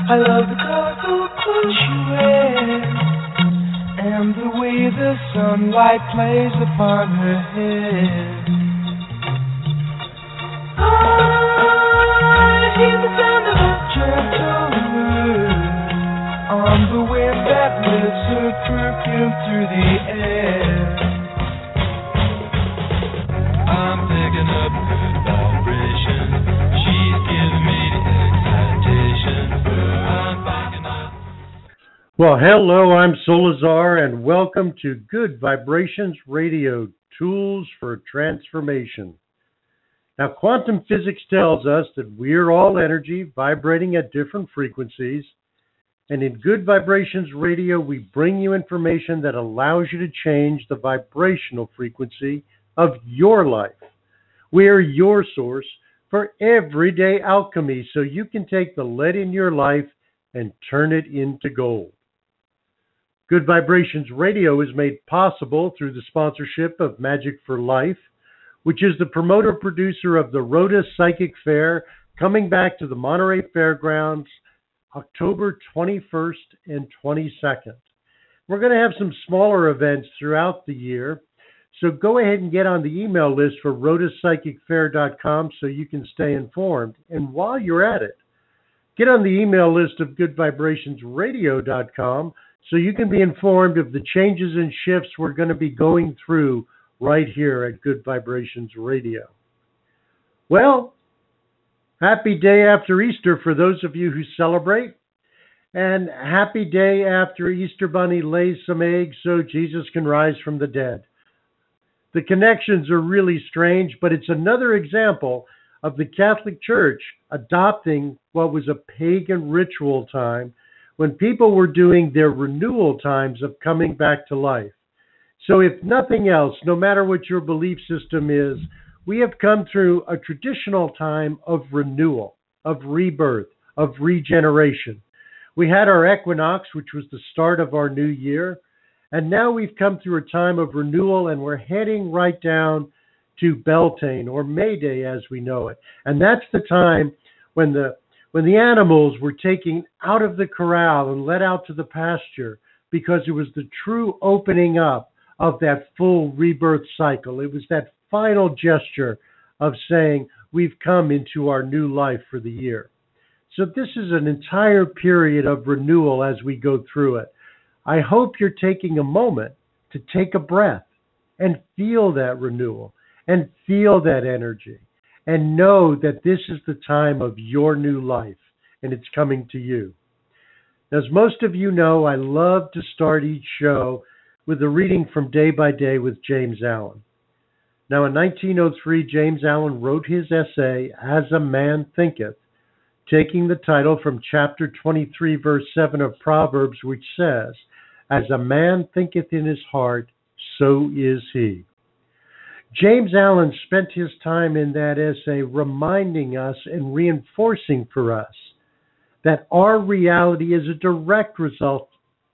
I love the colorful clothes she wears and the way the sunlight plays upon her head. I hear the sound of a gentle word on the wind that lifts her perfume through the air. I'm picking up good vibration. She's giving me excitation. I'm picking up. Well, hello, I'm Solazar, and welcome to Good Vibrations Radio, Tools for Transformation. Now, quantum physics tells us that we're all energy vibrating at different frequencies, and in Good Vibrations Radio, we bring you information that allows you to change the vibrational frequency of your life. We're your source for everyday alchemy, so you can take the lead in your life and turn it into gold. Good Vibrations Radio is made possible through the sponsorship of Magic for Life, which is the promoter-producer of the Rhoda Psychic Fair, coming back to the Monterey Fairgrounds October 21st and 22nd. We're going to have some smaller events throughout the year, so go ahead and get on the email list for rhodapsychicfair.com so you can stay informed. And while you're at it, get on the email list of goodvibrationsradio.com so you can be informed of the changes and shifts we're going to be going through right here at Good Vibrations Radio. Well, happy day after Easter for those of you who celebrate, and happy day after Easter Bunny lays some eggs so Jesus can rise from the dead. The connections are really strange, but it's another example of the Catholic Church adopting what was a pagan ritual time when people were doing their renewal times of coming back to life. So if nothing else, no matter what your belief system is, we have come through a traditional time of renewal, of rebirth, of regeneration. We had our equinox, which was the start of our new year, and now we've come through a time of renewal, and we're heading right down to Beltane, or May Day as we know it. And that's the time when the animals were taken out of the corral and let out to the pasture, because it was the true opening up of that full rebirth cycle. It was that final gesture of saying, we've come into our new life for the year. So this is an entire period of renewal as we go through it. I hope you're taking a moment to take a breath and feel that renewal and feel that energy and know that this is the time of your new life and it's coming to you. As most of you know, I love to start each show with a reading from Day by Day with James Allen. Now, in 1903, James Allen wrote his essay, As a Man Thinketh, taking the title from chapter 23, verse 7 of Proverbs, which says, As a man thinketh in his heart, so is he. James Allen spent his time in that essay reminding us and reinforcing for us that our reality is a direct result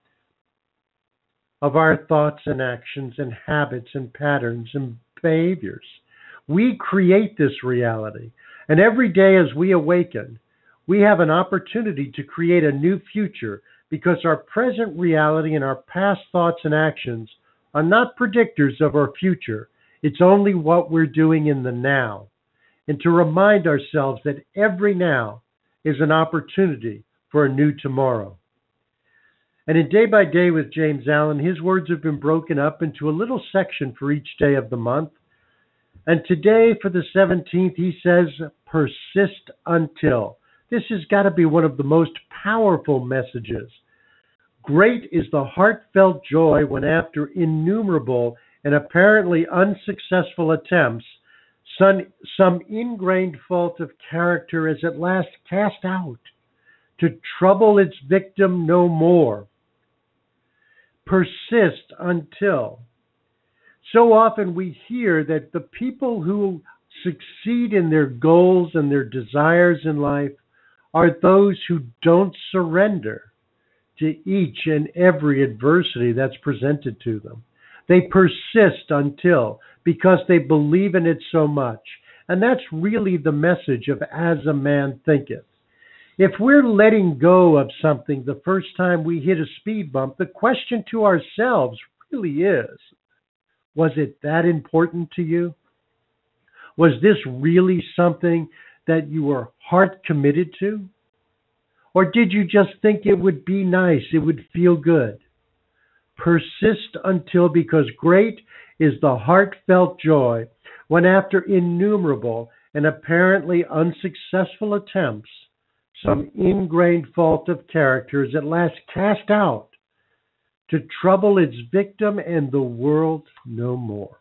of our thoughts and actions and habits and patterns and behaviors. We create this reality, and every day as we awaken, we have an opportunity to create a new future, because our present reality and our past thoughts and actions are not predictors of our future. It's only what we're doing in the now. And to remind ourselves that every now is an opportunity for a new tomorrow. And in Day by Day with James Allen, his words have been broken up into a little section for each day of the month. And today, for the 17th, he says, persist until. This has got to be one of the most powerful messages. Great is the heartfelt joy when, after innumerable and apparently unsuccessful attempts, some ingrained fault of character is at last cast out, to trouble its victim no more. Persist until. So often we hear that the people who succeed in their goals and their desires in life are those who don't surrender to each and every adversity that's presented to them. They persist until, because they believe in it so much. And that's really the message of As a Man Thinketh. If we're letting go of something the first time we hit a speed bump, the question to ourselves really is, was it that important to you? Was this really something that you were heart committed to? Or did you just think it would be nice, it would feel good? Persist until, because great is the heartfelt joy when after innumerable and apparently unsuccessful attempts, some ingrained fault of character is at last cast out to trouble its victim and the world no more.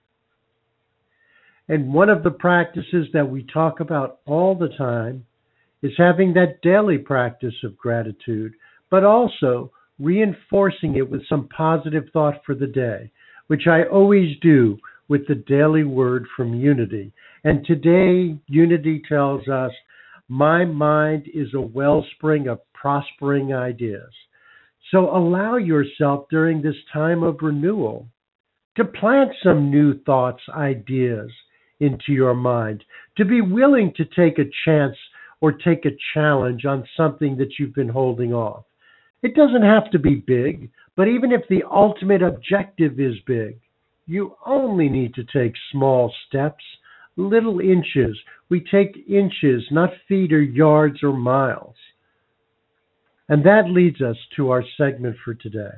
And one of the practices that we talk about all the time is having that daily practice of gratitude, but also reinforcing it with some positive thought for the day, which I always do with the daily word from Unity. And today, Unity tells us, my mind is a wellspring of prospering ideas. So allow yourself during this time of renewal to plant some new thoughts, ideas into your mind, to be willing to take a chance or take a challenge on something that you've been holding off. It doesn't have to be big, but even if the ultimate objective is big, you only need to take small steps, little inches. We take inches, not feet or yards or miles. And that leads us to our segment for today.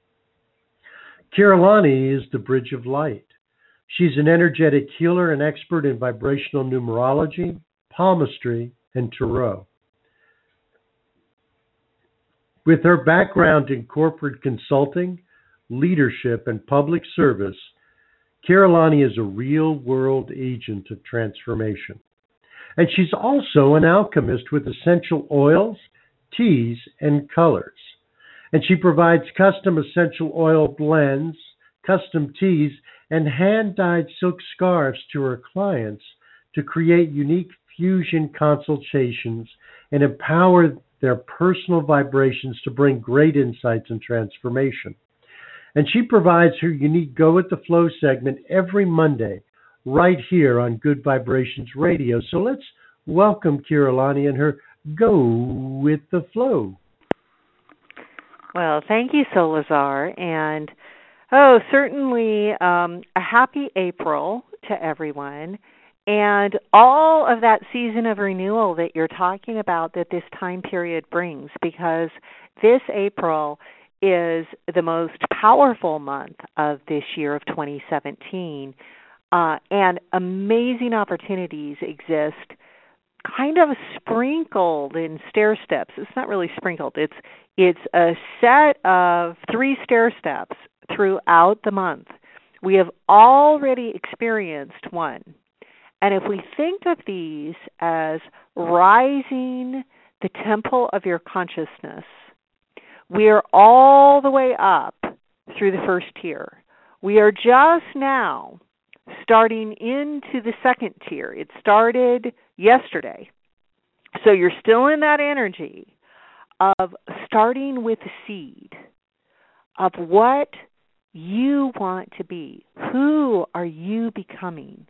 Kiralani is the Bridge of Light. She's an energetic healer and expert in vibrational numerology, palmistry, and tarot. With her background in corporate consulting, leadership, and public service, Kiralani is a real-world agent of transformation. And she's also an alchemist with essential oils, teas, and colors. And she provides custom essential oil blends, custom teas, and hand-dyed silk scarves to her clients to create unique fusion consultations and empower their personal vibrations to bring great insights and transformation. And she provides her unique Go With The Flow segment every Monday right here on Good Vibrations Radio. So let's welcome Kiralani and her Go With The Flow. Well, thank you, Solazar, and certainly a happy April to everyone, and all of that season of renewal that you're talking about that this time period brings, because this April is the most powerful month of this year of 2017, and amazing opportunities exist kind of sprinkled in stair steps. It's not really sprinkled. It's a set of 3 stair steps throughout the month. We have already experienced one. And if we think of these as rising the temple of your consciousness, we are all the way up through the first tier. We are just now starting into the second tier. It started yesterday. So you're still in that energy of starting with the seed of what you want to be. Who are you becoming?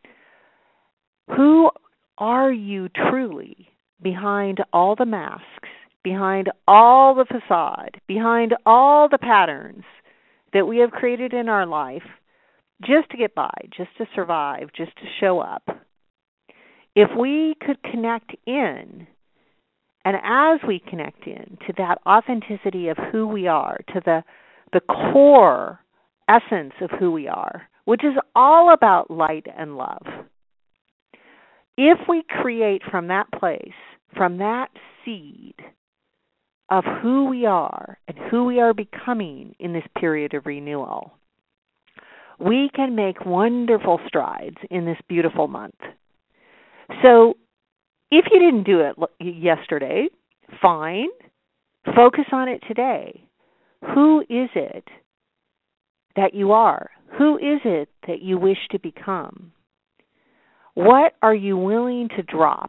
Who are you truly behind all the masks, behind all the facade, behind all the patterns that we have created in our life just to get by, just to survive, just to show up? If we could connect in, and as we connect in to that authenticity of who we are, to the core essence of who we are, which is all about light and love, if we create from that place, from that seed of who we are and who we are becoming in this period of renewal, we can make wonderful strides in this beautiful month. So if you didn't do it yesterday, fine. Focus on it today. Who is it that you are? Who is it that you wish to become? What are you willing to drop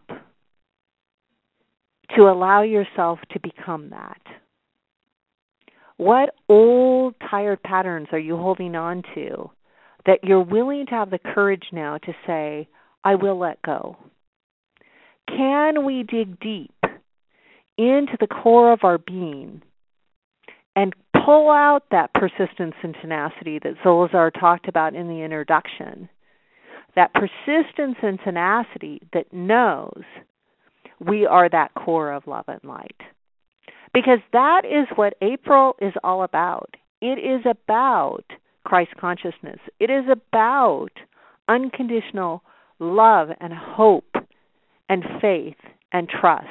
to allow yourself to become that? What old, tired patterns are you holding on to that you're willing to have the courage now to say, I will let go? Can we dig deep into the core of our being and pull out that persistence and tenacity that Zolazar talked about in the introduction, that persistence and tenacity that knows we are that core of love and light. Because that is what April is all about. It is about Christ consciousness. It is about unconditional love and hope and faith and trust.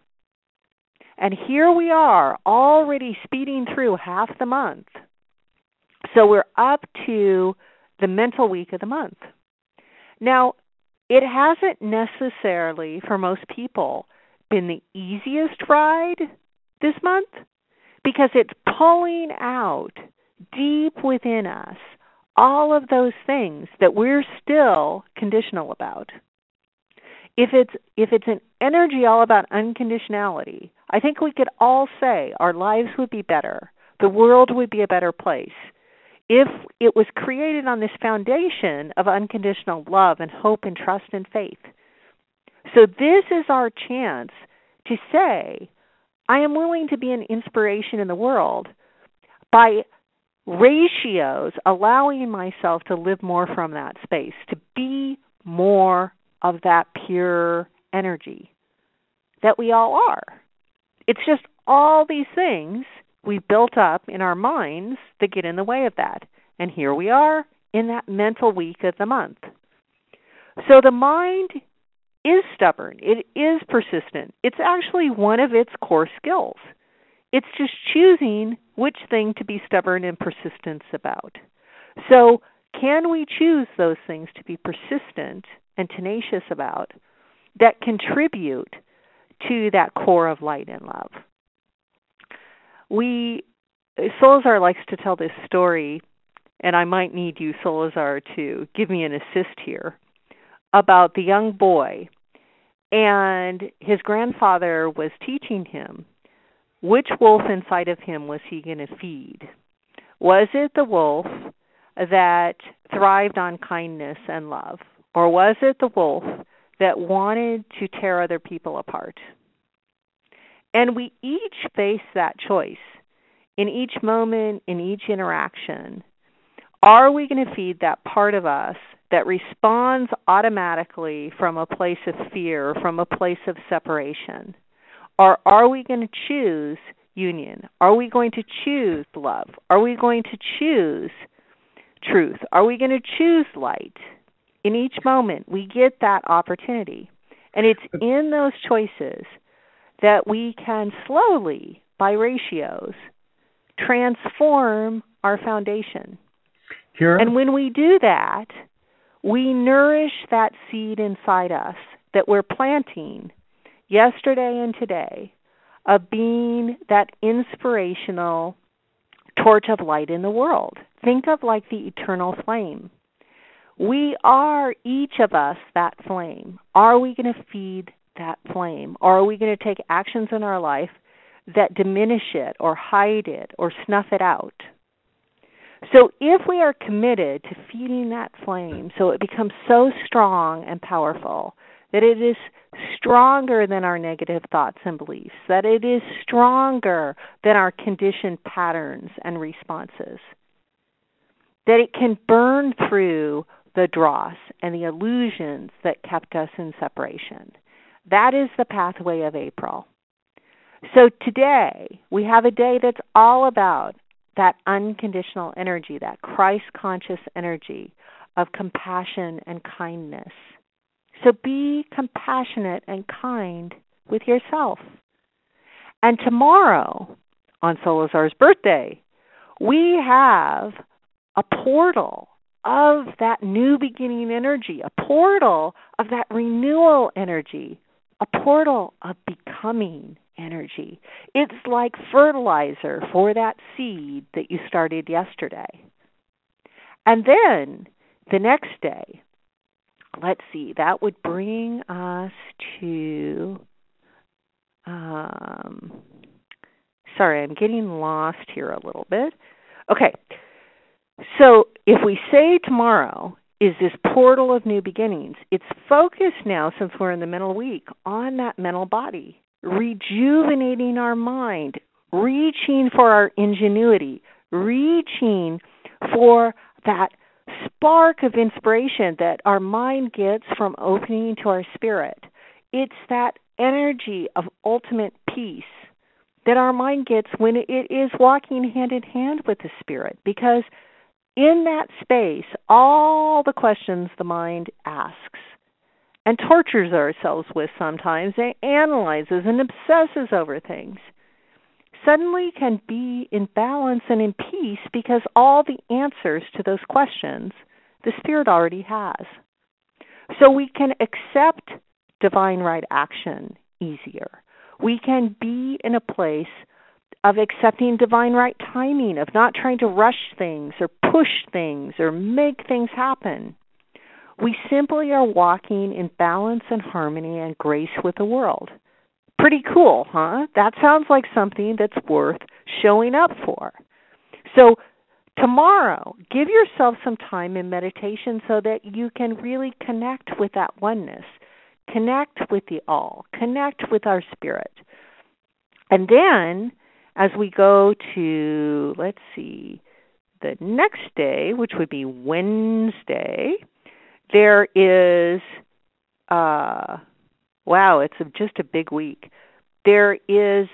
And here we are already speeding through half the month. So we're up to the mental week of the month. Now, it hasn't necessarily, for most people, been the easiest ride this month because it's pulling out deep within us all of those things that we're still conditional about. If it's an energy all about unconditionality, I think we could all say our lives would be better, the world would be a better place, if it was created on this foundation of unconditional love and hope and trust and faith. So this is our chance to say, I am willing to be an inspiration in the world by ratios, allowing myself to live more from that space, to be more of that pure energy that we all are. It's just all these things we've built up in our minds that get in the way of that. And here we are in that mental week of the month. So the mind is stubborn. It is persistent. It's actually one of its core skills. It's just choosing which thing to be stubborn and persistent about. So can we choose those things to be persistent and tenacious about that contribute to that core of light and love? Solazar likes to tell this story, and I might need you, Solazar, to give me an assist here, about the young boy, and his grandfather was teaching him which wolf inside of him was he going to feed. Was it the wolf that thrived on kindness and love, or was it the wolf that wanted to tear other people apart? And we each face that choice in each moment, in each interaction. Are we going to feed that part of us that responds automatically from a place of fear, from a place of separation? Or are we going to choose union? Are we going to choose love? Are we going to choose truth? Are we going to choose light? In each moment, we get that opportunity. And it's in those choices that we can slowly, by ratios, transform our foundation. Kira? And when we do that, we nourish that seed inside us that we're planting yesterday and today of being that inspirational torch of light in the world. Think of like the eternal flame. We are, each of us, that flame. Are we going to feed that flame? Or are we going to take actions in our life that diminish it or hide it or snuff it out? So if we are committed to feeding that flame so it becomes so strong and powerful that it is stronger than our negative thoughts and beliefs, that it is stronger than our conditioned patterns and responses, that it can burn through the dross and the illusions that kept us in separation. That is the pathway of April. So today, we have a day that's all about that unconditional energy, that Christ-conscious energy of compassion and kindness. So be compassionate and kind with yourself. And tomorrow, on Solazar's birthday, we have a portal of that new beginning energy, a portal of that renewal energy, a portal of becoming energy. It's like fertilizer for that seed that you started yesterday. And then the next day, let's see, that would bring us to, sorry, I'm getting lost here a little bit. Okay, so if we say tomorrow is this portal of new beginnings, it's focused now, since we're in the mental week, on that mental body. rejuvenating our mind, reaching for our ingenuity, reaching for that spark of inspiration that our mind gets from opening to our spirit. It's that energy of ultimate peace that our mind gets when it is walking hand in hand with the spirit, because in that space, all the questions the mind asks and tortures ourselves with sometimes, and analyzes and obsesses over things, suddenly can be in balance and in peace, because all the answers to those questions the Spirit already has. So we can accept divine right action easier. We can be in a place of accepting divine right timing, of not trying to rush things or push things or make things happen. We simply are walking in balance and harmony and grace with the world. Pretty cool, huh? That sounds like something that's worth showing up for. So tomorrow, give yourself some time in meditation so that you can really connect with that oneness, connect with the all, connect with our spirit. And then, as we go to, the next day, which would be Wednesday, there is, it's just a big week. There is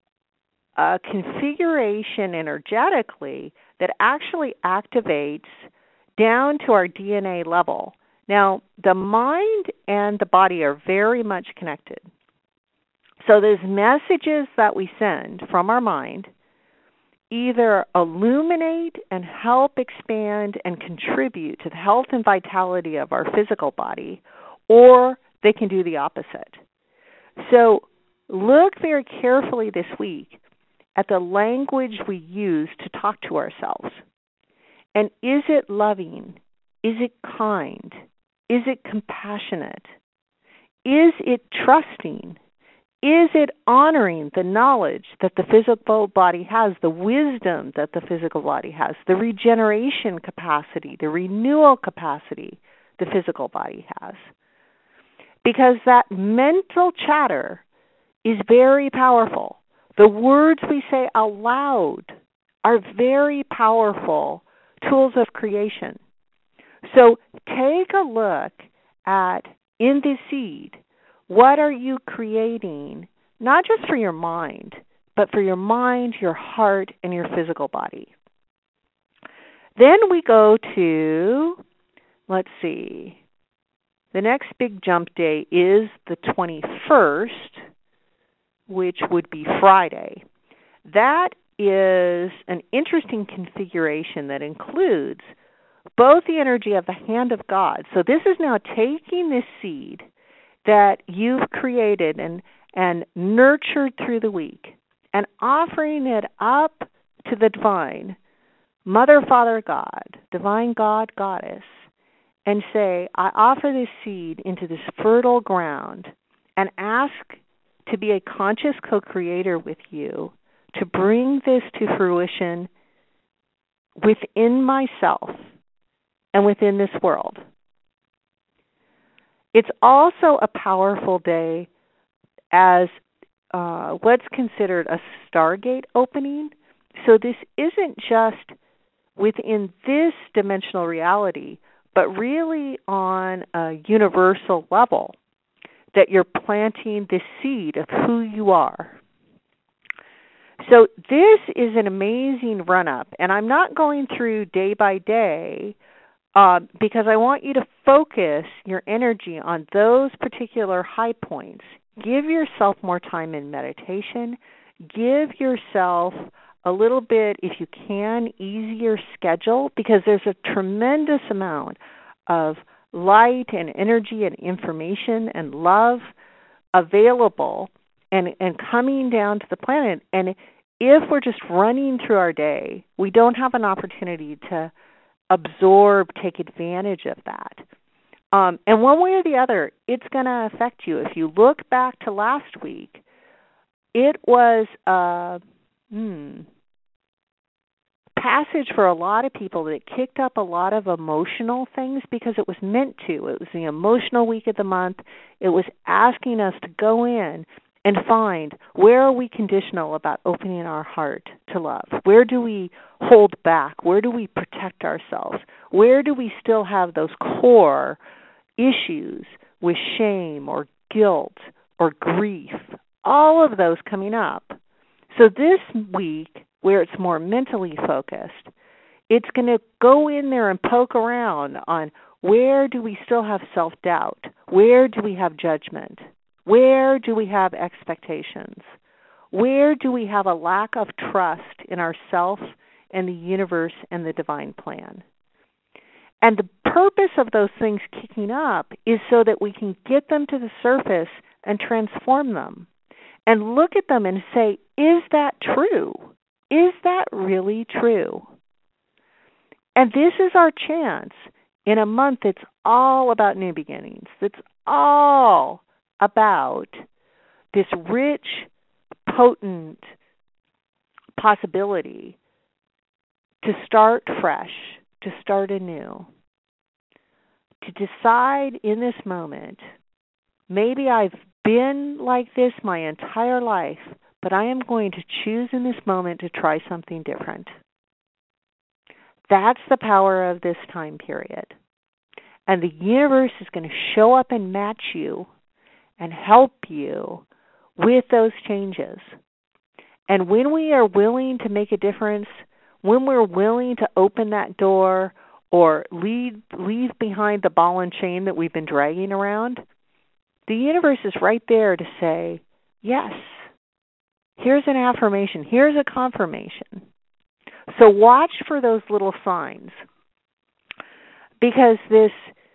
a configuration energetically that actually activates down to our DNA level. Now, the mind and the body are very much connected. So those messages that we send from our mind either illuminate and help expand and contribute to the health and vitality of our physical body, or they can do the opposite. So look very carefully this week at the language we use to talk to ourselves. And is it loving? Is it kind? Is it compassionate? Is it trusting? Is it honoring the knowledge that the physical body has, the wisdom that the physical body has, the regeneration capacity, the renewal capacity the physical body has? Because that mental chatter is very powerful. The words we say out loud are very powerful tools of creation. So take a look at, in this seed, what are you creating, not just for your mind, but for your mind, your heart, and your physical body. Then we go to, the next big jump day is the 21st, which would be Friday. That is an interesting configuration that includes both the energy of the hand of God. So this is now taking this seed that you've created and nurtured through the week and offering it up to the divine, Mother, Father, God, divine God, Goddess, and say, I offer this seed into this fertile ground and ask to be a conscious co-creator with you to bring this to fruition within myself and within this world. It's also a powerful day as what's considered a Stargate opening. So this isn't just within this dimensional reality, but really on a universal level, that you're planting the seed of who you are. So this is an amazing run-up, and I'm not going through day by day because I want you to focus your energy on those particular high points. Give yourself more time in meditation. Give yourself a little bit, if you can, easier schedule, because there's a tremendous amount of light and energy and information and love available and coming down to the planet. And if we're just running through our day, we don't have an opportunity to absorb, take advantage of that. And one way or the other, it's going to affect you. If you look back to last week, it was a passage for a lot of people that kicked up a lot of emotional things because it was meant to. It was the emotional week of the month. It was asking us to go in and find where are we conditional about opening our heart to love? Where do we hold back? Where do we protect ourselves? Where do we still have those core issues with shame or guilt or grief? All of those coming up. So this week, where it's more mentally focused, it's going to go in there and poke around on where do we still have self-doubt? Where do we have judgment? Where do we have expectations? Where do we have a lack of trust in ourself and the universe and the divine plan? And the purpose of those things kicking up is so that we can get them to the surface and transform them and look at them and say, is that true? Is that really true? And this is our chance in a month that's all about new beginnings. That's all about this rich, potent possibility to start fresh, to start anew, to decide in this moment, maybe I've been like this my entire life, but I am going to choose in this moment to try something different. That's the power of this time period. And the universe is going to show up and match you and help you with those changes. And when we are willing to make a difference, when we're willing to open that door or leave behind the ball and chain that we've been dragging around, the universe is right there to say, yes, here's an affirmation, here's a confirmation. So watch for those little signs, because this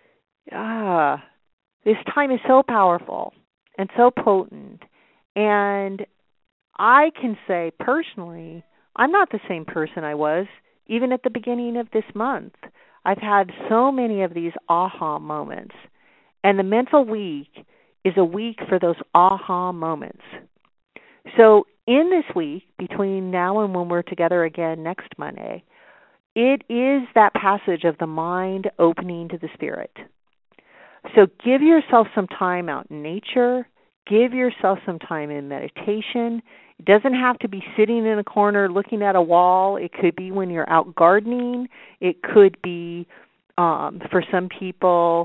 time is so powerful and so potent. And I can say personally, I'm not the same person I was even at the beginning of this month. I've had so many of these aha moments. And the mental week is a week for those aha moments. So in this week, between now and when we're together again next Monday, it is that passage of the mind opening to the spirit. So give yourself some time out in nature. Give yourself some time in meditation. It doesn't have to be sitting in a corner looking at a wall. It could be when you're out gardening. It could be, for some people,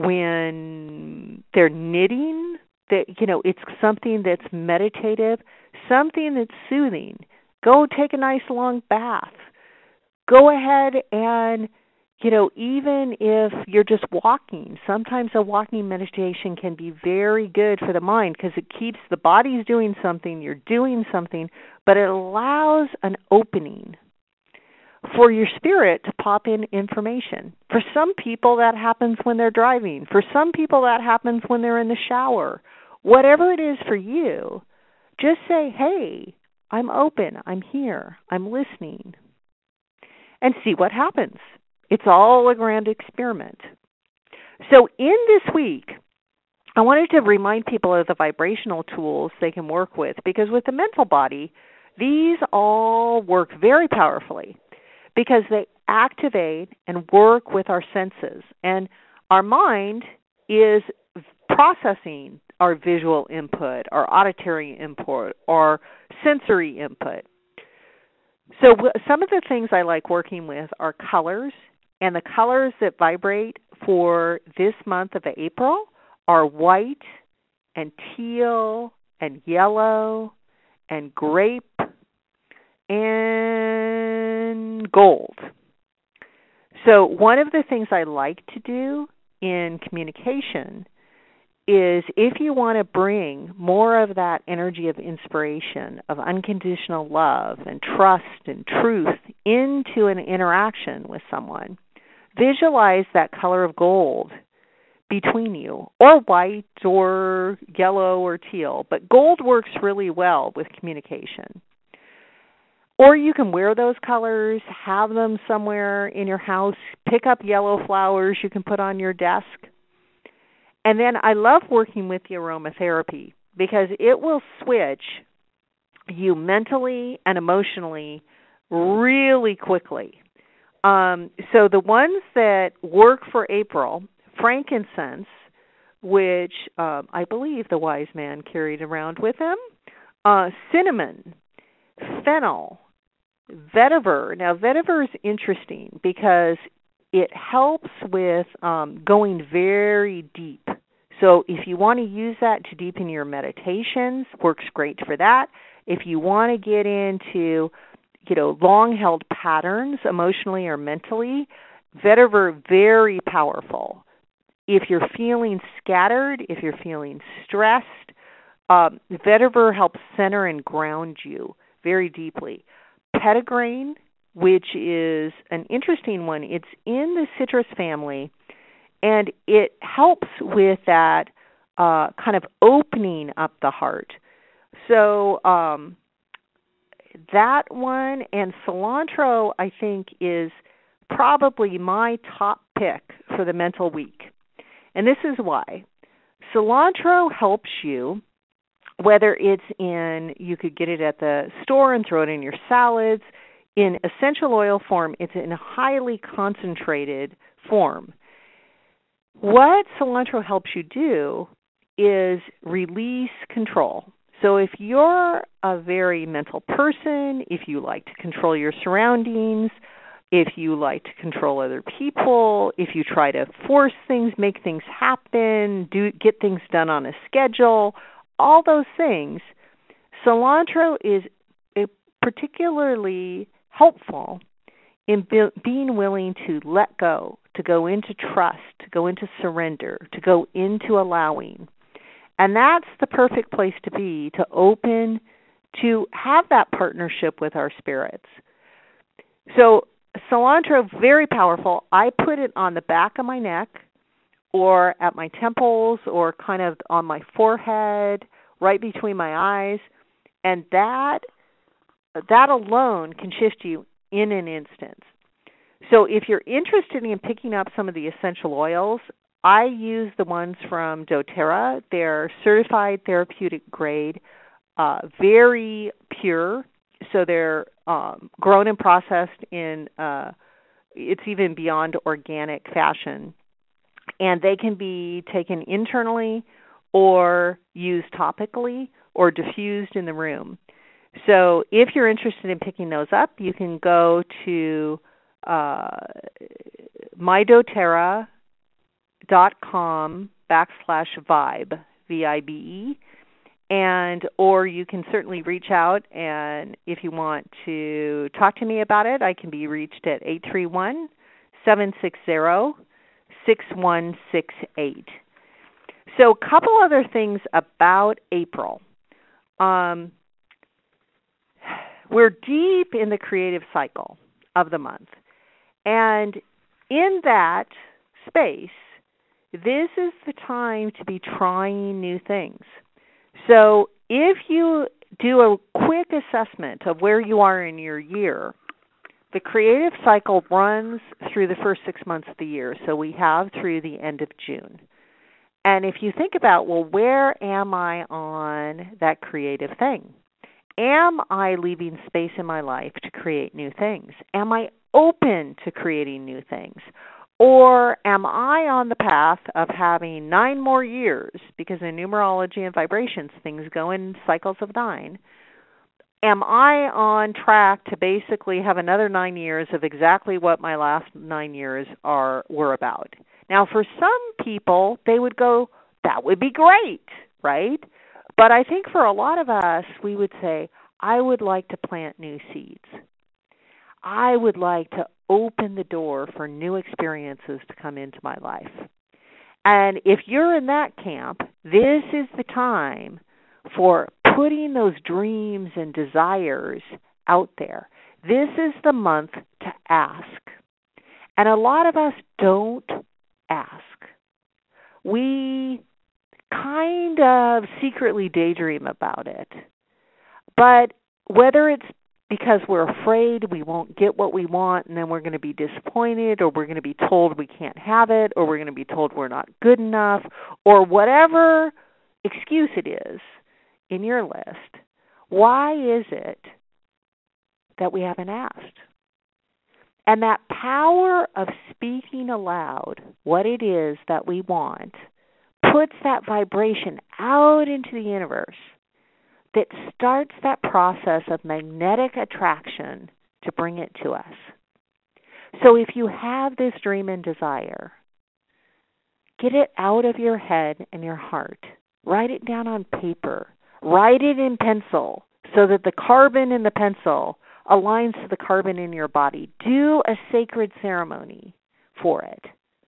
when they're knitting. That, it's something that's meditative, something that's soothing. Go take a nice long bath. Go ahead and, even if you're just walking, sometimes a walking meditation can be very good for the mind because it keeps the body's doing something, you're doing something, but it allows an opening for your spirit to pop in information. For some people, that happens when they're driving. For some people, that happens when they're in the shower. Whatever it is for you, just say, hey, I'm open, I'm here, I'm listening, and see what happens. It's all a grand experiment. So in this week, I wanted to remind people of the vibrational tools they can work with, because with the mental body, these all work very powerfully because they activate and work with our senses. And our mind is processing our visual input, our auditory input, our sensory input. So some of the things I like working with are colors, and the colors that vibrate for this month of April are white and teal and yellow and grape and gold. So one of the things I like to do in communication is, if you want to bring more of that energy of inspiration, of unconditional love and trust and truth into an interaction with someone, visualize that color of gold between you, or white or yellow or teal, but gold works really well with communication. Or you can wear those colors, have them somewhere in your house, pick up yellow flowers you can put on your desk. And then I love working with the aromatherapy because it will switch you mentally and emotionally really quickly. So the ones that work for April, frankincense which I believe the wise man carried around with him, cinnamon, fennel, vetiver. Now, vetiver is interesting because it helps with going very deep. So if you want to use that to deepen your meditations, works great for that. If you want to get into, long-held patterns emotionally or mentally, vetiver, very powerful. If you're feeling scattered, if you're feeling stressed, vetiver helps center and ground you very deeply. Petitgrain, which is an interesting one, it's in the citrus family, and it helps with that kind of opening up the heart. So that one and cilantro, I think, is probably my top pick for the mental week. And this is why. Cilantro helps you, whether it's you could get it at the store and throw it in your salads. In essential oil form, it's in a highly concentrated form. What cilantro helps you do is release control. So if you're a very mental person, if you like to control your surroundings, if you like to control other people, if you try to force things, make things happen, get things done on a schedule, all those things, cilantro is particularly helpful in being willing to let go, to go into trust, to go into surrender, to go into allowing. And that's the perfect place to be, to open, to have that partnership with our spirits. So cilantro, very powerful. I put it on the back of my neck or at my temples or kind of on my forehead, right between my eyes. And that alone can shift you in an instant. So if you're interested in picking up some of the essential oils, I use the ones from doTERRA. They're certified therapeutic grade, very pure. So they're grown and processed in, it's even beyond organic fashion. And they can be taken internally or used topically or diffused in the room. So if you're interested in picking those up, you can go to mydoterra.com/vibe, VIBE, or you can certainly reach out, and if you want to talk to me about it, I can be reached at 831-760-6168. So a couple other things about April. We're deep in the creative cycle of the month. And in that space, this is the time to be trying new things. So if you do a quick assessment of where you are in your year, the creative cycle runs through the first 6 months of the year. So we have through the end of June. And if you think about, well, where am I on that creative thing? Am I leaving space in my life to create new things? Am I open to creating new things? Or am I on the path of having 9 more years, because in numerology and vibrations, things go in cycles of 9. Am I on track to basically have another 9 years of exactly what my last 9 years were about? Now, for some people, they would go, that would be great, right? But I think for a lot of us, we would say, I would like to plant new seeds. I would like to open the door for new experiences to come into my life. And if you're in that camp, this is the time for putting those dreams and desires out there. This is the month to ask. And a lot of us don't ask. We kind of secretly daydream about it. But whether it's because we're afraid we won't get what we want and then we're going to be disappointed, or we're going to be told we can't have it, or we're going to be told we're not good enough, or whatever excuse it is in your list, why is it that we haven't asked? And that power of speaking aloud what it is that we want puts that vibration out into the universe that starts that process of magnetic attraction to bring it to us. So if you have this dream and desire, get it out of your head and your heart. Write it down on paper. Write it in pencil so that the carbon in the pencil aligns to the carbon in your body. Do a sacred ceremony for it.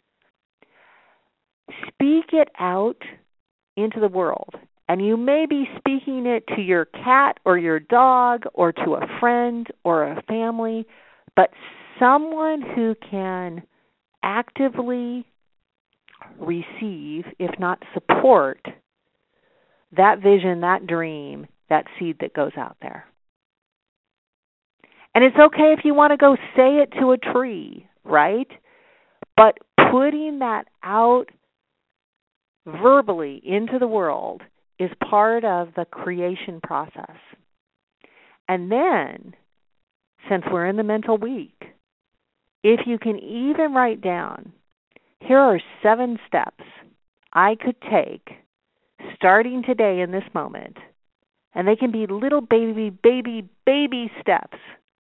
Speak it out into the world. And you may be speaking it to your cat or your dog or to a friend or a family, but someone who can actively receive, if not support, that vision, that dream, that seed that goes out there. And it's okay if you want to go say it to a tree, right? But putting that out verbally into the world is part of the creation process. And then, since we're in the mental week, if you can even write down, here are 7 steps I could take starting today in this moment, and they can be little baby steps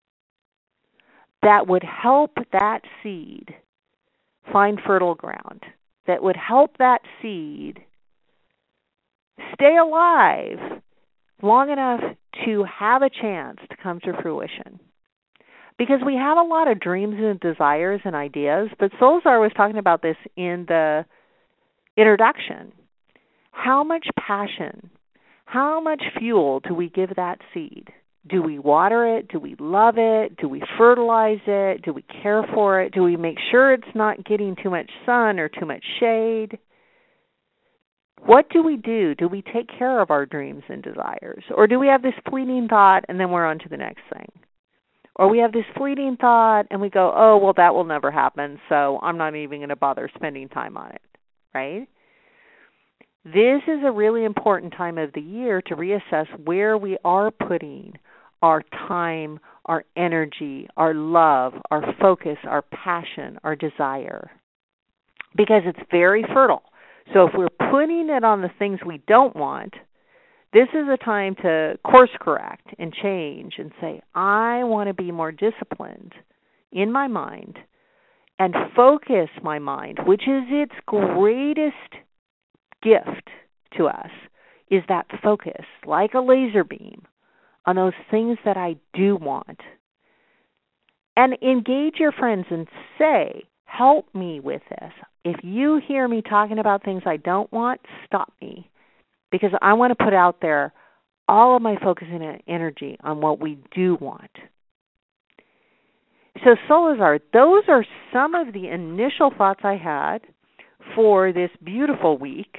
that would help that seed find fertile ground, that would help that seed stay alive long enough to have a chance to come to fruition. Because we have a lot of dreams and desires and ideas, but Solazar was talking about this in the introduction. How much passion, how much fuel do we give that seed? Do we water it? Do we love it? Do we fertilize it? Do we care for it? Do we make sure it's not getting too much sun or too much shade? What do we do? Do we take care of our dreams and desires? Or do we have this fleeting thought and then we're on to the next thing? Or we have this fleeting thought and we go, oh, well, that will never happen, so I'm not even going to bother spending time on it, right? This is a really important time of the year to reassess where we are putting our time, our energy, our love, our focus, our passion, our desire. Because it's very fertile. So if we're putting it on the things we don't want, this is a time to course correct and change and say, I want to be more disciplined in my mind and focus my mind, which is its greatest gift to us, is that focus, like a laser beam, on those things that I do want. And engage your friends and say, help me with this. If you hear me talking about things I don't want, stop me. Because I want to put out there all of my focus and energy on what we do want. So Solazar, those are some of the initial thoughts I had for this beautiful week.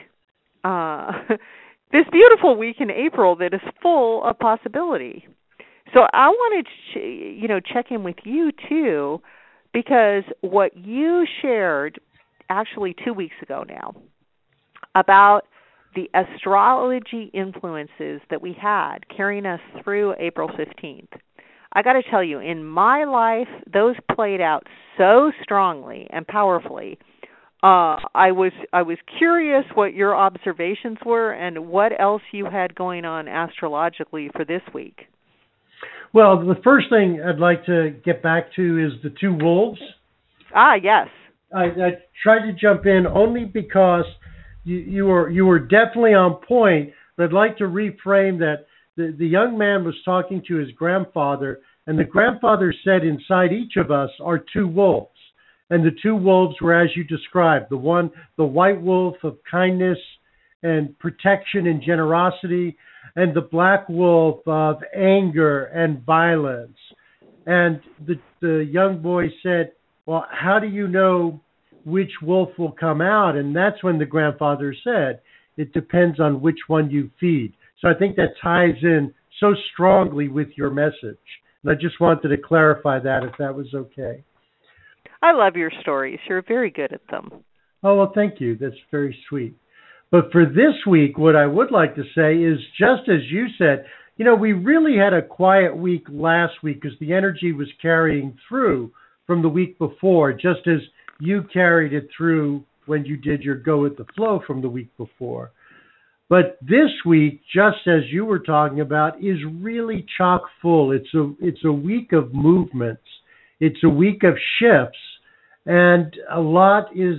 This beautiful week in April that is full of possibility. So I wanted to, check in with you too, because what you shared actually 2 weeks ago now about the astrology influences that we had carrying us through April 15th. I got to tell you, in my life, those played out so strongly and powerfully. I was curious what your observations were and what else you had going on astrologically for this week. Well, the first thing I'd like to get back to is the 2 wolves. Ah, yes. I tried to jump in only because you were definitely on point, but I'd like to reframe that. The young man was talking to his grandfather, and the grandfather said inside each of us are 2 wolves. And the 2 wolves were as you described. The one, the white wolf of kindness and protection and generosity, and the black wolf of anger and violence. And the young boy said, well, how do you know which wolf will come out? And that's when the grandfather said, it depends on which one you feed. So I think that ties in so strongly with your message. And I just wanted to clarify that, if that was okay. I love your stories. You're very good at them. Oh, well, thank you. That's very sweet. But for this week, what I would like to say is, just as you said, we really had a quiet week last week because the energy was carrying through from the week before, just as you carried it through when you did your go with the flow from the week before. But this week, just as you were talking about, is really chock full. It's a week of movements. It's a week of shifts, and a lot is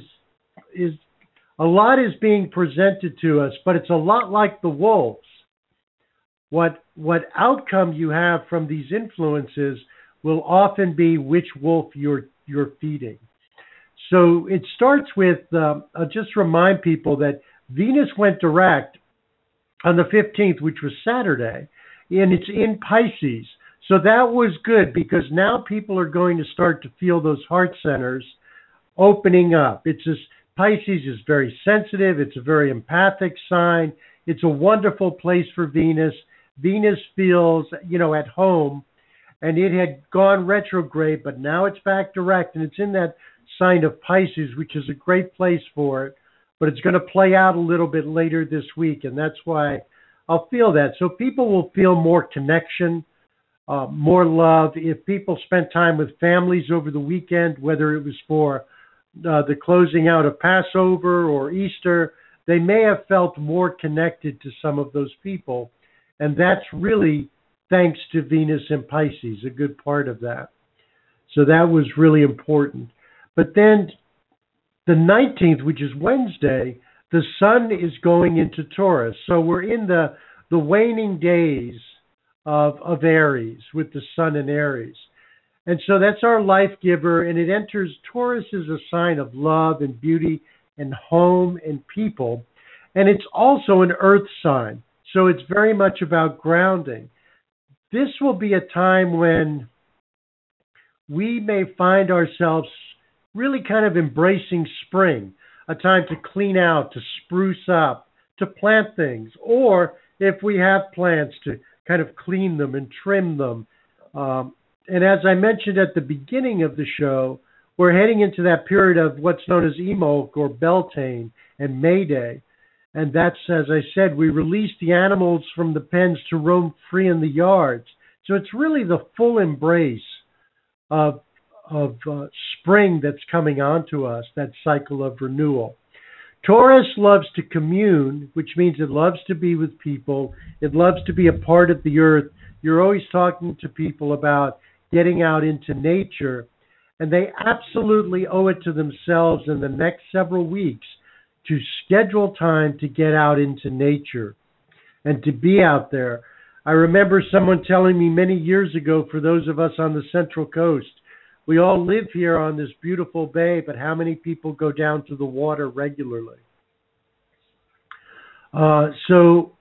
being presented to us. But it's a lot like the wolves. What outcome you have from these influences will often be which wolf you're feeding. So it starts with I'll just remind people that Venus went direct on the 15th, which was Saturday, and it's in Pisces. So that was good because now people are going to start to feel those heart centers opening up. Pisces is very sensitive. It's a very empathic sign. It's a wonderful place for Venus. Venus feels, at home, and it had gone retrograde, but now it's back direct, and it's in that sign of Pisces, which is a great place for it. But it's going to play out a little bit later this week, and that's why I'll feel that. So people will feel more connection, more love. If people spent time with families over the weekend, whether it was for the closing out of Passover or Easter, they may have felt more connected to some of those people, and that's really thanks to Venus in Pisces, a good part of that. So that was really important. But then the 19th, which is Wednesday, the sun is going into Taurus. So we're in the waning days of Aries with the sun in Aries. And so that's our life giver, and it enters Taurus as a sign of love and beauty and home and people. And it's also an earth sign. So it's very much about grounding. This will be a time when we may find ourselves really kind of embracing spring, a time to clean out, to spruce up, to plant things, or if we have plants, to kind of clean them and trim them. And as I mentioned at the beginning of the show, we're heading into that period of what's known as Imbolc or Beltane and May Day. And that's, as I said, we release the animals from the pens to roam free in the yards. So it's really the full embrace of spring that's coming onto us, that cycle of renewal. Taurus loves to commune, which means it loves to be with people. It loves to be a part of the earth. You're always talking to people about getting out into nature, and they absolutely owe it to themselves in the next several weeks to schedule time to get out into nature and to be out there. I remember someone telling me many years ago, for those of us on the Central Coast, we all live here on this beautiful bay, but how many people go down to the water regularly? So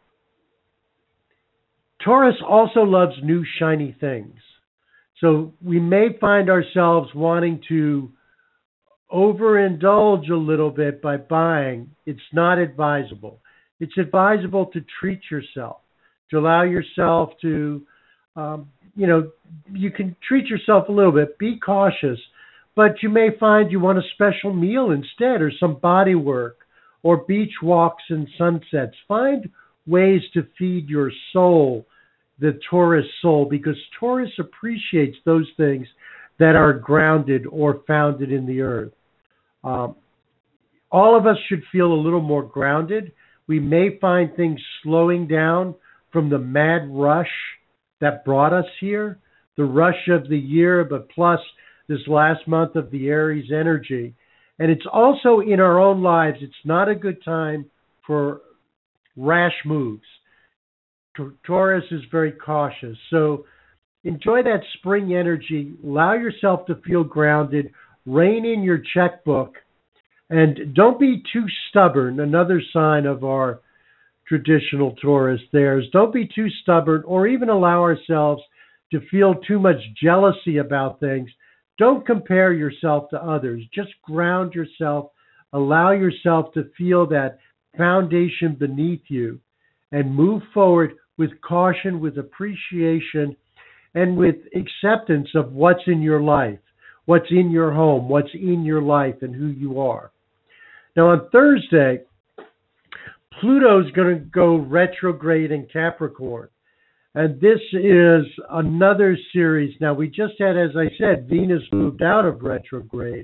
Taurus also loves new shiny things. So we may find ourselves wanting to overindulge a little bit by buying. It's not advisable. It's advisable to treat yourself, to allow yourself to, you can treat yourself a little bit, be cautious, but you may find you want a special meal instead, or some body work, or beach walks and sunsets. Find ways to feed your soul, the Taurus soul, because Taurus appreciates those things that are grounded or founded in the earth. All of us should feel a little more grounded. We may find things slowing down from the mad rush that brought us here, the rush of the year, but plus this last month of the Aries energy. And it's also in our own lives. It's not a good time for rash moves. Taurus is very cautious. So enjoy that spring energy. Allow yourself to feel grounded. Rein in your checkbook. And don't be too stubborn. Another sign of our traditional Taurus there is don't be too stubborn or even allow ourselves to feel too much jealousy about things. Don't compare yourself to others. Just ground yourself. Allow yourself to feel that foundation beneath you and move forward with caution, with appreciation, and with acceptance of what's in your life, what's in your home, what's in your life, and who you are. Now on Thursday, Pluto's going to go retrograde in Capricorn. And this is another series. Now, we just had, as I said, Venus moved out of retrograde.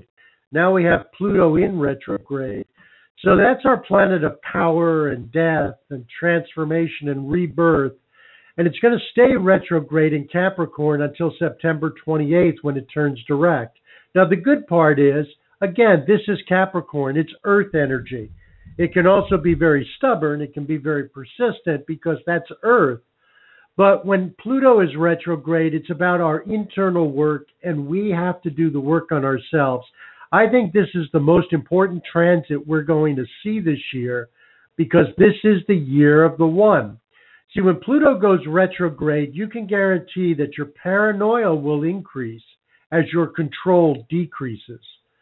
Now we have Pluto in retrograde. So that's our planet of power and death and transformation and rebirth. And it's going to stay retrograde in Capricorn until September 28th when it turns direct. Now, the good part is, again, this is Capricorn. It's earth energy. It can also be very stubborn. It can be very persistent because that's earth. But when Pluto is retrograde, it's about our internal work, and we have to do the work on ourselves. I think this is the most important transit we're going to see this year because this is the year of the one. See, when Pluto goes retrograde, you can guarantee that your paranoia will increase as your control decreases.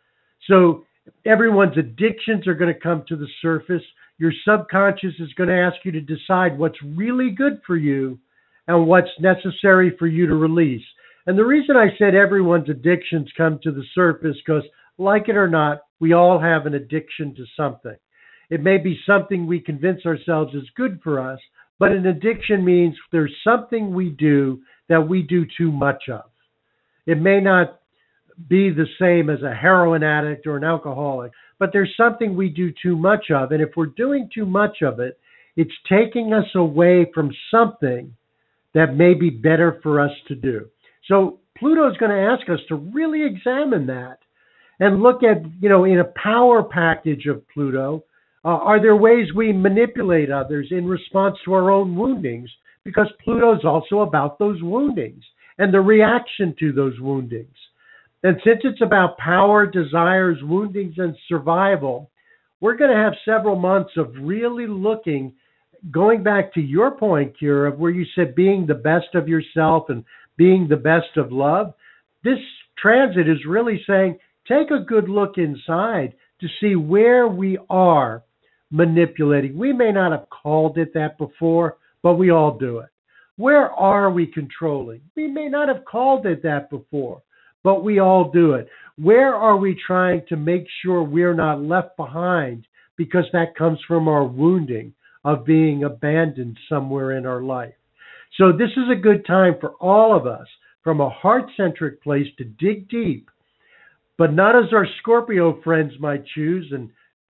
So everyone's addictions are going to come to the surface. Your subconscious is going to ask you to decide what's really good for you and what's necessary for you to release. And the reason I said everyone's addictions come to the surface because, like it or not, we all have an addiction to something. It may be something we convince ourselves is good for us, but an addiction means there's something we do that we do too much of. It may not be the same as a heroin addict or an alcoholic, but there's something we do too much of. And if we're doing too much of it, it's taking us away from something that may be better for us to do. So Pluto is going to ask us to really examine that and look at, in a power package of Pluto, are there ways we manipulate others in response to our own woundings? Because Pluto is also about those woundings and the reaction to those woundings. And since it's about power, desires, woundings, and survival, we're going to have several months of really looking, going back to your point, Kira, where you said being the best of yourself and being the best of love. This transit is really saying, take a good look inside to see where we are manipulating. We may not have called it that before, but we all do it. Where are we controlling? We may not have called it that before, but we all do it. Where are we trying to make sure we're not left behind because that comes from our wounding of being abandoned somewhere in our life? So this is a good time for all of us from a heart-centric place to dig deep, but not as our Scorpio friends might choose. And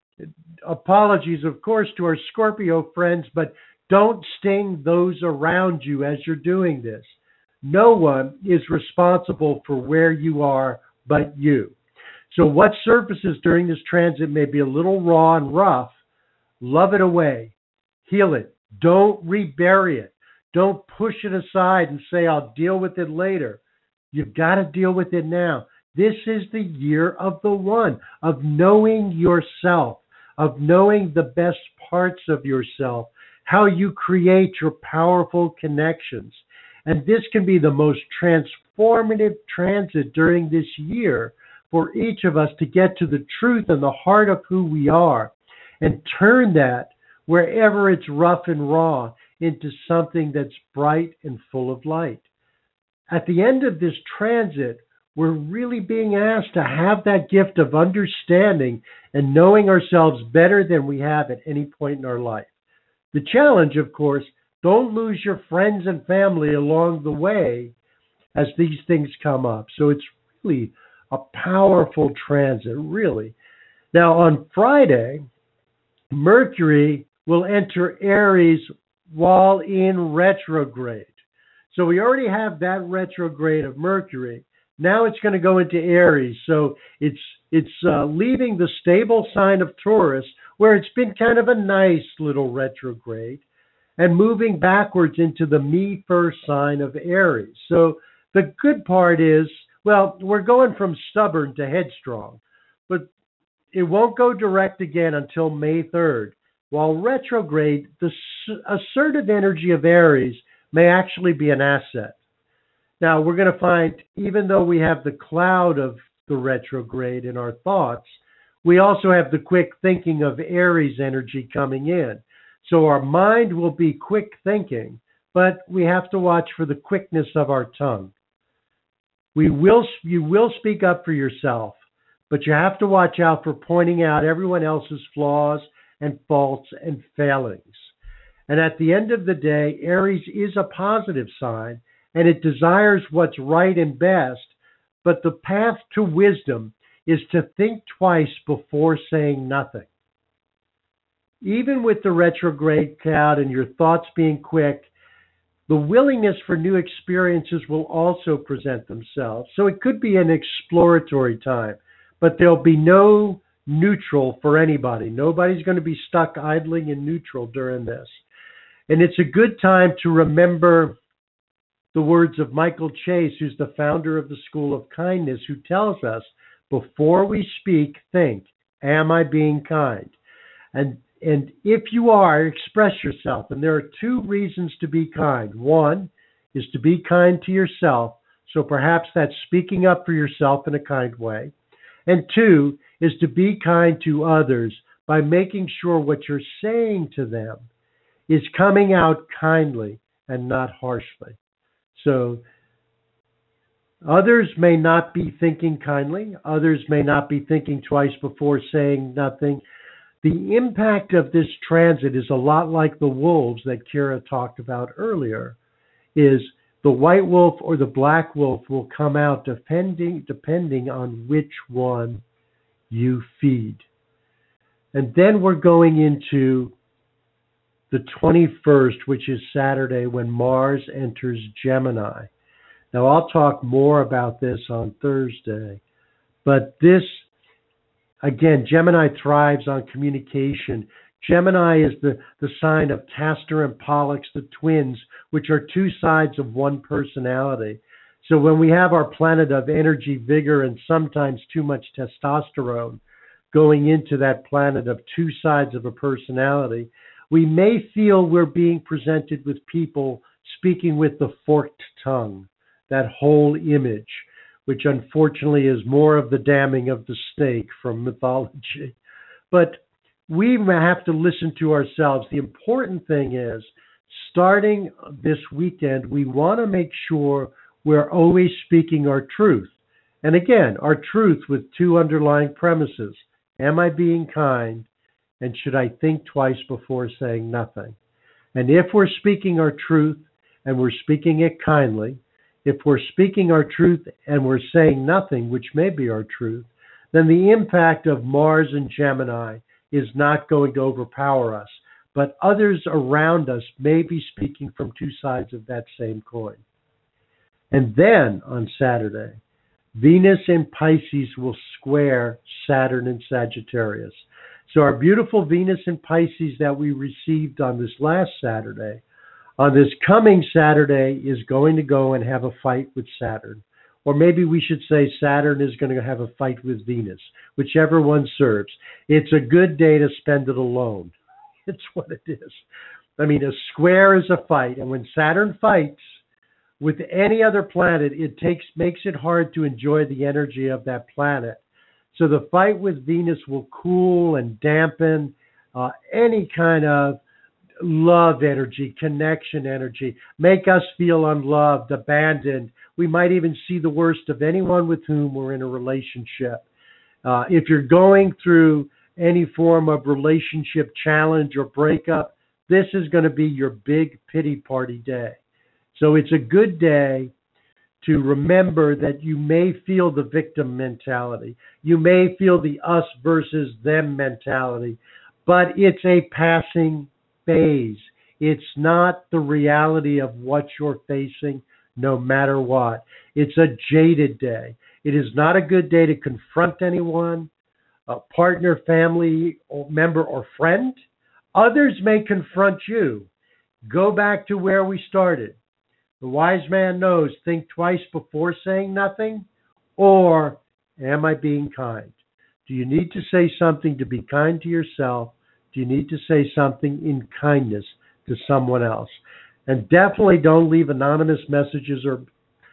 apologies, of course, to our Scorpio friends, but don't sting those around you as you're doing this. No one is responsible for where you are but you. So what surfaces during this transit may be a little raw and rough, love it away, heal it. Don't rebury it. Don't push it aside and say, I'll deal with it later. You've got to deal with it now. This is the year of the one, of knowing yourself, of knowing the best parts of yourself, how you create your powerful connections. And this can be the most transformative transit during this year for each of us to get to the truth and the heart of who we are and turn that, wherever it's rough and raw, into something that's bright and full of light. At the end of this transit, we're really being asked to have that gift of understanding and knowing ourselves better than we have at any point in our life. The challenge, of course, don't lose your friends and family along the way as these things come up. So it's really a powerful transit, really. Now, on Friday, Mercury will enter Aries while in retrograde. So we already have that retrograde of Mercury. Now it's going to go into Aries. So it's leaving the stable sign of Taurus, where it's been kind of a nice little retrograde, and moving backwards into the me first sign of Aries. So the good part is, well, we're going from stubborn to headstrong, but it won't go direct again until May 3rd. While retrograde, the assertive energy of Aries may actually be an asset. Now, we're going to find, even though we have the cloud of the retrograde in our thoughts, we also have the quick thinking of Aries energy coming in. So our mind will be quick thinking, but we have to watch for the quickness of our tongue. You will speak up for yourself, but you have to watch out for pointing out everyone else's flaws and faults and failings. And at the end of the day, Aries is a positive sign, and it desires what's right and best, but the path to wisdom is to think twice before saying nothing. Even with the retrograde cloud and your thoughts being quick, the willingness for new experiences will also present themselves. So it could be an exploratory time, but there'll be no neutral for anybody. Nobody's going to be stuck idling in neutral during this. And it's a good time to remember the words of Michael Chase, who's the founder of the School of Kindness, who tells us, before we speak, think, am I being kind? And if you are, express yourself. And there are two reasons to be kind. One is to be kind to yourself. So perhaps that's speaking up for yourself in a kind way. And two is to be kind to others by making sure what you're saying to them is coming out kindly and not harshly. So others may not be thinking kindly. Others may not be thinking twice before saying nothing. The impact of this transit is a lot like the wolves that Kira talked about earlier, is the white wolf or the black wolf will come out depending on which one you feed. And then we're going into the 21st, which is Saturday, when Mars enters Gemini. Now, I'll talk more about this on Thursday, but this, again, Gemini thrives on communication. Gemini is the sign of Castor and Pollux, the twins, which are two sides of one personality. So when we have our planet of energy, vigor, and sometimes too much testosterone going into that planet of two sides of a personality, we may feel we're being presented with people speaking with the forked tongue, that whole image, which unfortunately is more of the damning of the snake from mythology. But we have to listen to ourselves. The important thing is, starting this weekend, we want to make sure we're always speaking our truth. And again, our truth with two underlying premises. Am I being kind? And should I think twice before saying nothing? And if we're speaking our truth and we're speaking it kindly, if we're speaking our truth and we're saying nothing, which may be our truth, then the impact of Mars and Gemini is not going to overpower us. But others around us may be speaking from two sides of that same coin. And then on Saturday, Venus in Pisces will square Saturn in Sagittarius. So our beautiful Venus in Pisces that we received on this last Saturday, on this coming Saturday, is going to go and have a fight with Saturn. Or maybe we should say Saturn is going to have a fight with Venus, whichever one serves. It's a good day to spend it alone. It's what it is. I mean, a square is a fight. And when Saturn fights with any other planet, it makes it hard to enjoy the energy of that planet. So the fight with Venus will cool and dampen any kind of love energy, connection energy, make us feel unloved, abandoned. We might even see the worst of anyone with whom we're in a relationship. If you're going through any form of relationship challenge or breakup, this is going to be your big pity party day. So it's a good day to remember that you may feel the victim mentality. You may feel the us versus them mentality, but it's a passing phase. It's not the reality of what you're facing, no matter what. It's a jaded day. It is not a good day to confront anyone, a partner, family, or member, or friend. Others may confront you. Go back to where we started. The wise man knows, think twice before saying nothing, or am I being kind? Do you need to say something to be kind to yourself? Do you need to say something in kindness to someone else? And definitely don't leave anonymous messages or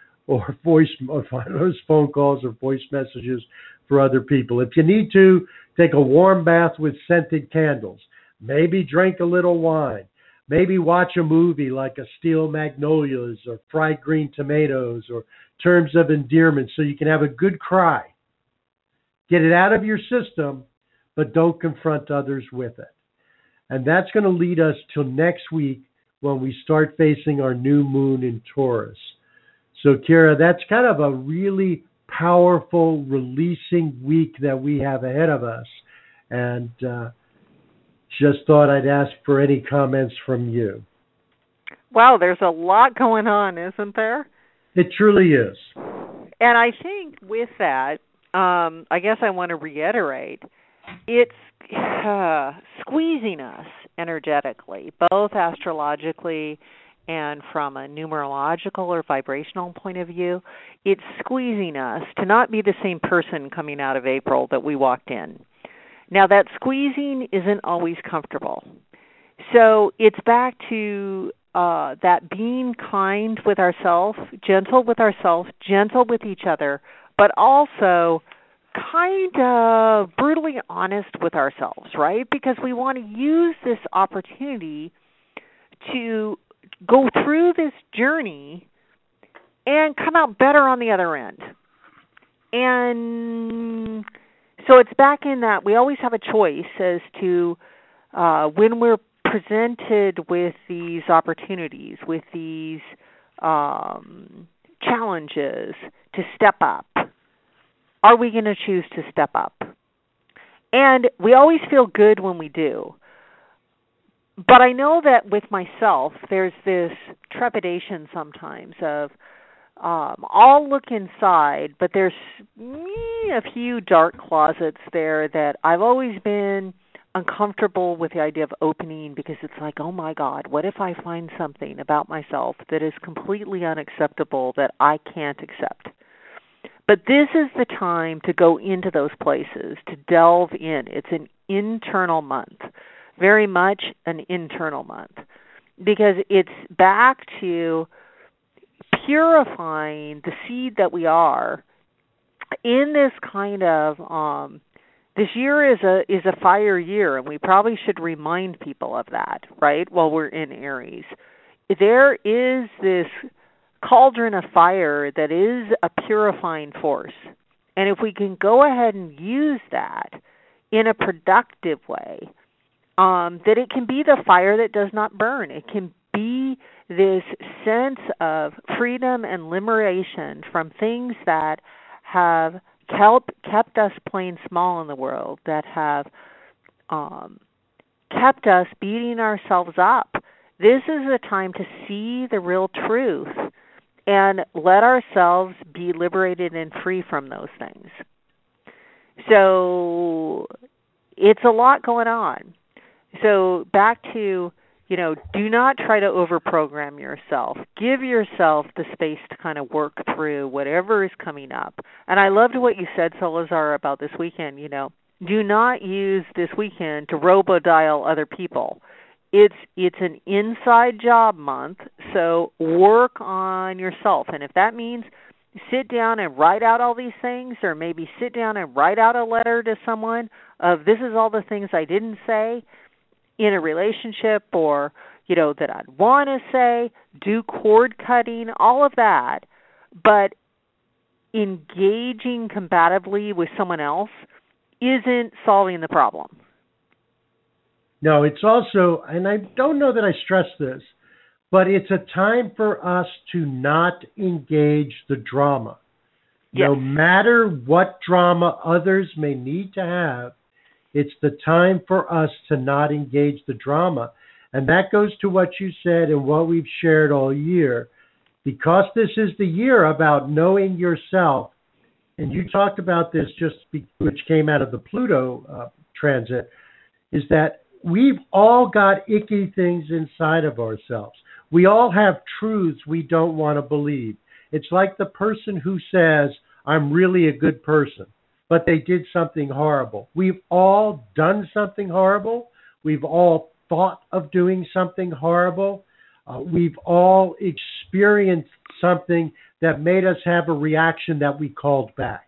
those phone calls or voice messages for other people. If you need to, take a warm bath with scented candles. Maybe drink a little wine. Maybe watch a movie like A Steel Magnolias or Fried Green Tomatoes or Terms of Endearment so you can have a good cry. Get it out of your system, but don't confront others with it. And that's going to lead us till next week when we start facing our new moon in Taurus. So, Kira, that's kind of a really powerful, releasing week that we have ahead of us. And just thought I'd ask for any comments from you. Wow, there's a lot going on, isn't there? It truly is. And I think with that, I guess I want to reiterate, it's squeezing us energetically, both astrologically and from a numerological or vibrational point of view. It's squeezing us to not be the same person coming out of April that we walked in. Now, that squeezing isn't always comfortable. So it's back to that being kind with ourselves, gentle with each other, but also kind of brutally honest with ourselves, right? Because we want to use this opportunity to go through this journey and come out better on the other end. And so it's back in that we always have a choice as to when we're presented with these opportunities, with these challenges to step up. Are we going to choose to step up? And we always feel good when we do. But I know that with myself, there's this trepidation sometimes of, I'll look inside, but there's a few dark closets there that I've always been uncomfortable with the idea of opening, because it's like, oh my God, what if I find something about myself that is completely unacceptable that I can't accept? But this is the time to go into those places, to delve in. It's an internal month, very much an internal month, because it's back to purifying the seed that we are in this kind of this year is a fire year, and we probably should remind people of that, right, while we're in Aries. There is this cauldron of fire that is a purifying force. And if we can go ahead and use that in a productive way, that it can be the fire that does not burn. It can be this sense of freedom and liberation from things that have kept us playing small in the world, that have kept us beating ourselves up. This is the time to see the real truth and let ourselves be liberated and free from those things. So it's a lot going on. So back to, do not try to overprogram yourself. Give yourself the space to kind of work through whatever is coming up. And I loved what you said, Salazar, about this weekend. Do not use this weekend to robo-dial other people. It's an inside job month, so work on yourself. And if that means sit down and write out all these things, or maybe sit down and write out a letter to someone of this is all the things I didn't say in a relationship, or, that I'd want to say, do cord cutting, all of that. But engaging combatively with someone else isn't solving the problem. No, it's also, and I don't know that I stress this, but it's a time for us to not engage the drama. Yes. No matter what drama others may need to have, it's the time for us to not engage the drama. And that goes to what you said and what we've shared all year. Because this is the year about knowing yourself, and you talked about this which came out of the Pluto transit, is that we've all got icky things inside of ourselves. We all have truths we don't want to believe. It's like the person who says, I'm really a good person, but they did something horrible. We've all done something horrible. We've all thought of doing something horrible. We've all experienced something that made us have a reaction that we called back.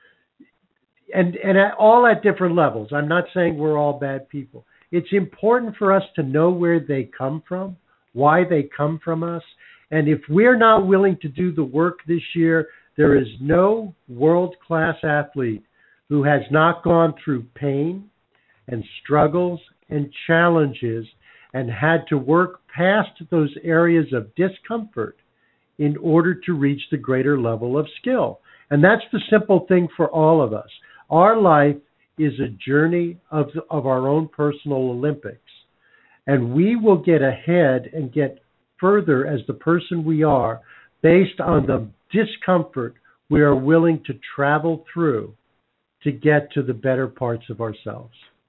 And all at different levels. I'm not saying we're all bad people. It's important for us to know where they come from, why they come from us. And if we're not willing to do the work this year, there is no world-class athlete who has not gone through pain and struggles and challenges and had to work past those areas of discomfort in order to reach the greater level of skill. And that's the simple thing for all of us. Our life is a journey of our own personal Olympics. And we will get ahead and get further as the person we are based on the discomfort we are willing to travel through to get to the better parts of ourselves.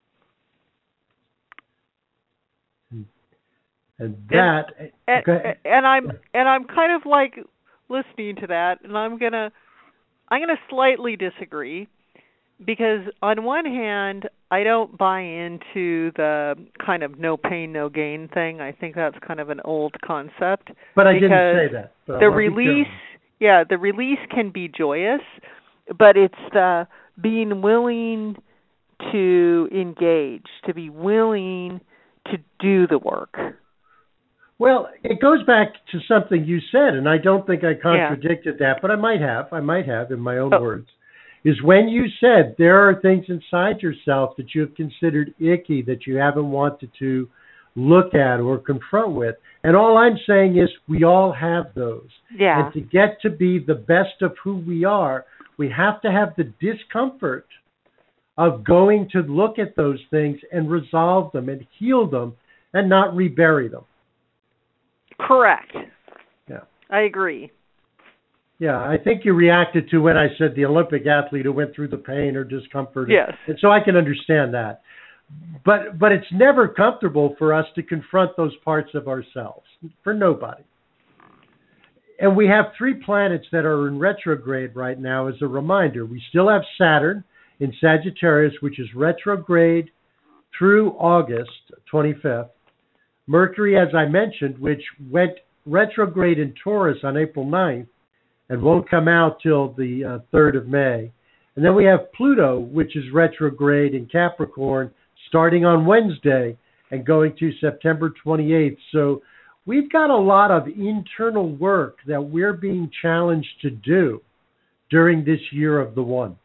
And that and I'm kind of like listening to that, and I'm gonna slightly disagree, because on one hand I don't buy into the kind of no pain no gain thing. I think that's kind of an old concept. But I didn't say that. The release can be joyous, but it's the being willing to engage, to be willing to do the work. Well, it goes back to something you said, and I don't think I contradicted that, but I might have in my own words, is when you said there are things inside yourself that you have considered icky, that you haven't wanted to look at or confront with. And all I'm saying is we all have those. Yeah. And to get to be the best of who we are, we have to have the discomfort of going to look at those things and resolve them and heal them and not rebury them. Correct. Yeah. I agree. Yeah, I think you reacted to when I said the Olympic athlete who went through the pain or discomfort. Yes. And so I can understand that. But it's never comfortable for us to confront those parts of ourselves, for nobody. And we have 3 planets that are in retrograde right now as a reminder. We still have Saturn in Sagittarius, which is retrograde through August 25th. Mercury, as I mentioned, which went retrograde in Taurus on April 9th and won't come out till the 3rd of May. And then we have Pluto, which is retrograde in Capricorn, starting on Wednesday and going to September 28th. So we've got a lot of internal work that we're being challenged to do during this year of the one.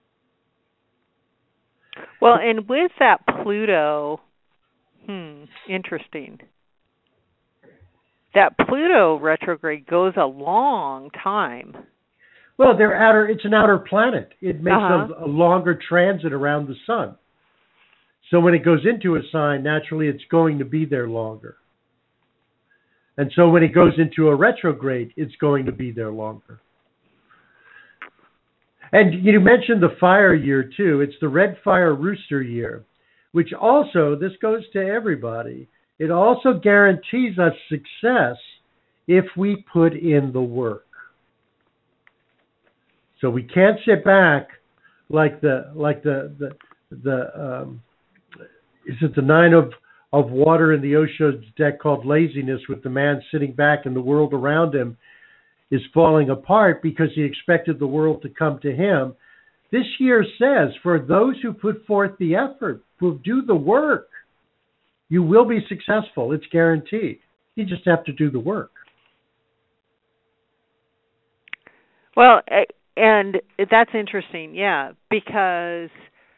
Well, and with that Pluto, interesting. That Pluto retrograde goes a long time. Well, it's an outer planet. It makes a longer transit around the sun. So when it goes into a sign, naturally it's going to be there longer. And so when it goes into a retrograde, it's going to be there longer. And you mentioned the fire year too. It's the red fire rooster year, which also, this goes to everybody, it also guarantees us success if we put in the work. So we can't sit back like the is it the 9 of water in the Osho's deck called laziness, with the man sitting back and the world around him is falling apart because he expected the world to come to him. This year says, for those who put forth the effort, who do the work, you will be successful. It's guaranteed. You just have to do the work. Well, and that's interesting, because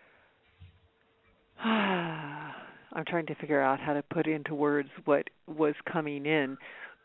I'm trying to figure out how to put into words what was coming in.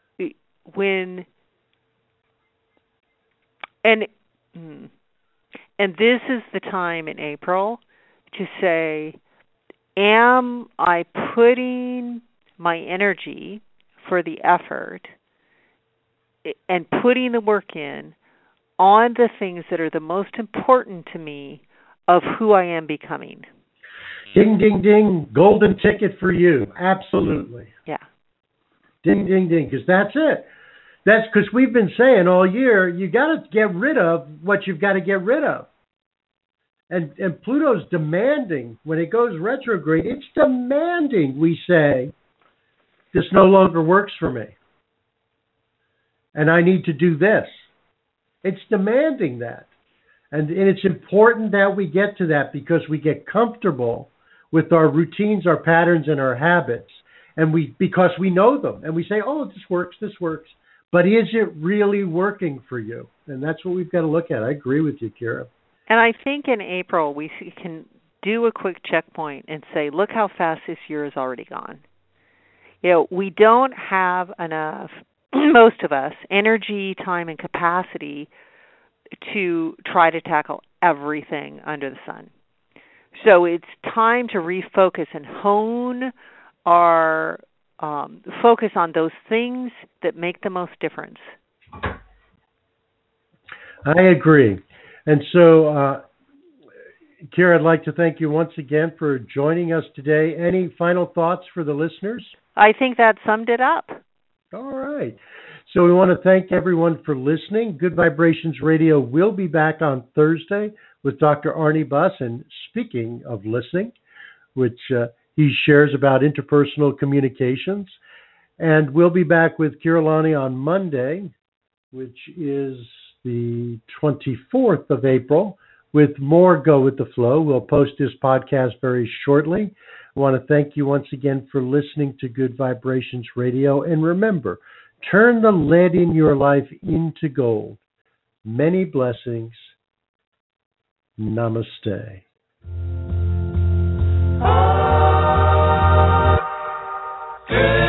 And this is the time in April to say, am I putting my energy for the effort and putting the work in on the things that are the most important to me of who I am becoming? Ding, ding, ding. Golden ticket for you. Absolutely. Yeah. Ding, ding, ding. Because that's it. That's because we've been saying all year, you got to get rid of what you've got to get rid of. And Pluto's demanding, when it goes retrograde, it's demanding we say, this no longer works for me. And I need to do this. It's demanding that. And it's important that we get to that, because we get comfortable with our routines, our patterns, and our habits. And because we know them. And we say, oh, this works. But is it really working for you? And that's what we've got to look at. I agree with you, Kira. And I think in April we can do a quick checkpoint and say, look how fast this year has already gone. We don't have enough, most of us, energy, time, and capacity to try to tackle everything under the sun. So it's time to refocus and hone our focus on those things that make the most difference. I agree. And so, Kira, I'd like to thank you once again for joining us today. Any final thoughts for the listeners? I think that summed it up. All right. So we want to thank everyone for listening. Good Vibrations Radio will be back on Thursday with Dr. Arnie Buss. And speaking of listening, which he shares about interpersonal communications. And we'll be back with Kira Lani on Monday, which is the 24th of April, with more Go With The Flow. We'll post this podcast very shortly. I want to thank you once again for listening to Good Vibrations Radio. And remember, turn the lead in your life into gold. Many blessings. Namaste. Good